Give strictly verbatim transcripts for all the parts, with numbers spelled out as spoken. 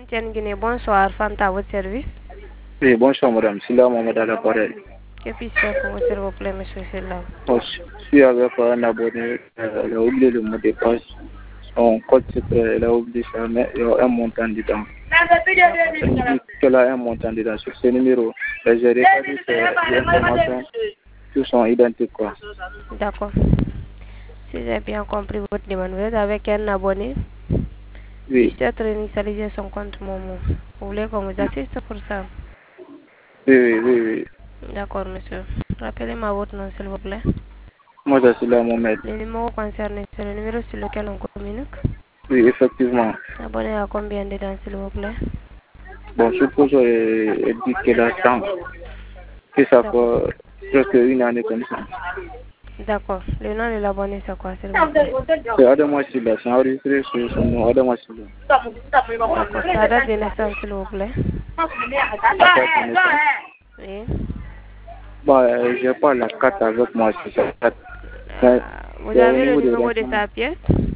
Saint-Étienne Guinée, bonsoir, Fanta à votre service. Oui, bonsoir madame, c'est là Mohamed à l'appareil. Que puis-je faire pour vous, s'il vous plaît, monsieur Silla? Bon, je suis avec un abonné, euh, elle a oublié le mot de passe, son code secret, elle a oublié ça, mais il y a un montant dedans. Elle me dit qu'elle a un montant dedans sur ce numéro. Mais j'ai rétabli ces informations qui sont identiques, quoi. D'accord. Si j'ai bien compris votre demande, vous êtes avec un abonné. Oui. Peut-être initialiser son compte Momo. Vous voulez qu'on vous assiste pour ça? Oui, oui, oui, oui. D'accord, monsieur. Rappelez-moi votre nom, s'il vous plaît. Moi, je suis là, Mohamed. Le numéro concerné, c'est le numéro sur lequel on communique. Oui, effectivement. Abonné à combien dedans, s'il vous plaît? Bon, je suppose qu'elle dit qu'elle a cent. Que ça fait presque une année comme ça. D'accord. Le nom de l'abonné, c'est quoi, s'il vous plaît? C'est Adama Silla, c'est enregistré sur son nom, Adama Silla. D'accord. La date de naissance, s'il vous plaît? La carte de naissance. Oui. Bon, euh, je n'ai pas la carte avec moi, c'est ça. Mais, Euh, vous c'est au avez le niveau numéro de renseignements. sa pièce?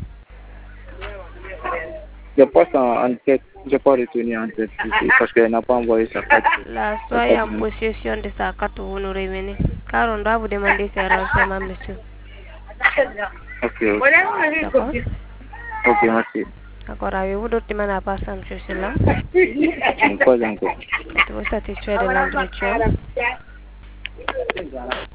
Je passe en, en tête, je n'ai pas retenu en tête ici, parce qu'elle n'a pas envoyé sa carte. Là, sa soyez carte en de- possession de sa carte, vous nous revenez. Car on doit vous demander ces renseignements, monsieur. Ok, ok. D'accord? Ok, merci. D'accord. Avez-vous d'autres demandes à passer, monsieur Silla? Pas encore. Êtes-vous satisfait de l'entretien?